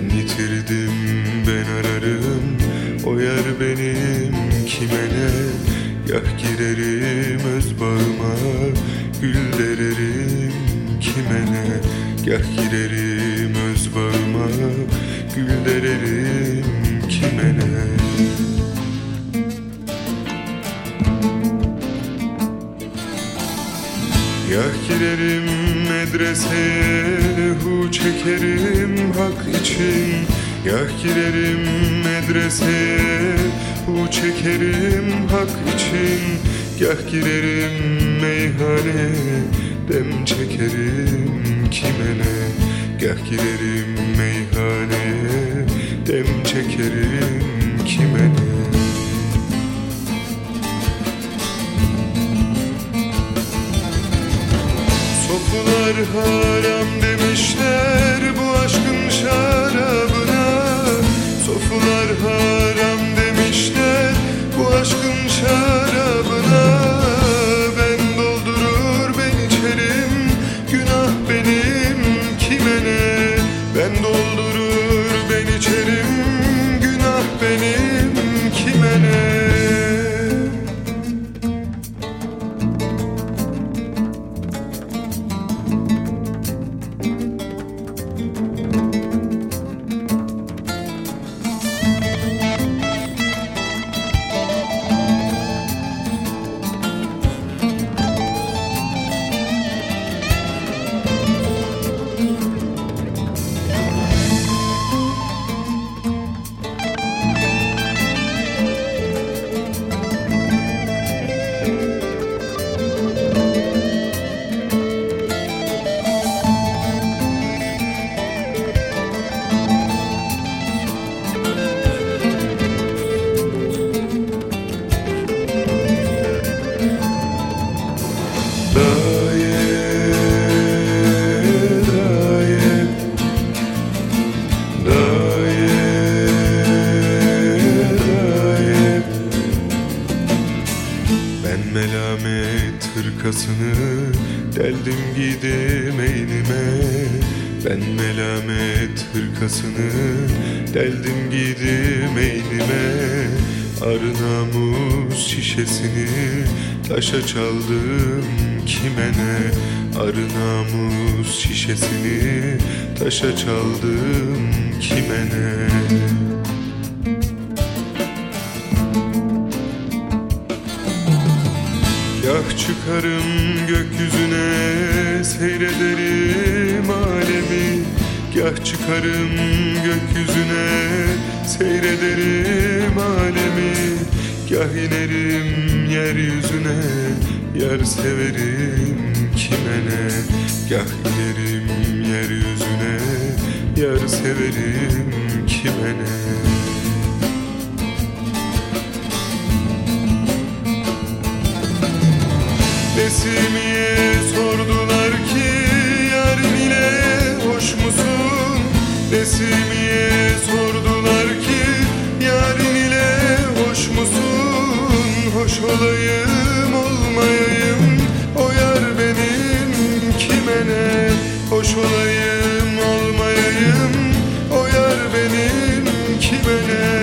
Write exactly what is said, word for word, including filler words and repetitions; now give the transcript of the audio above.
Ben yitirdim, ben ararım, o yer benim kime ne? Gah girerim öz bağıma, gül dererim kime ne? Gah girerim öz bağıma, gül dererim kime ne? Gah girerim medreseye, hu çekerim hak için. Gah girerim medreseye, hu çekerim hak için. Gah girerim meyhaneye, dem çekerim kime ne? Gah girerim meyhaneye, dem çekerim kime ne? Sofular haram demişler bu aşkın şarabına. Sofular haram demişler bu aşkın şarabına. Ben doldurur ben içerim, günah benim kime ne? Ben doldurur ben içerim, günah benim kime ne? Ben melamet hırkasını deldim giydim eynime. Ben melamet hırkasını deldim giydim eynime. Arı namus şişesini taşa çaldım kime ne? Arı namus şişesini taşa çaldım kime ne? Gah çıkarım gökyüzüne, seyrederim alemi. Gah çıkarım gökyüzüne, seyrederim alemi. Gah inerim yeryüzüne, yar severim kime ne? Gah inerim yeryüzüne, yar severim kime ne? Nesimiye sordular ki yarın ile hoş musun? Nesimiye sordular ki yarın ile hoş musun? Hoş olayım olmayayım, o yar benim kime ne? Hoş olayım olmayayım, o yar benim kime ne?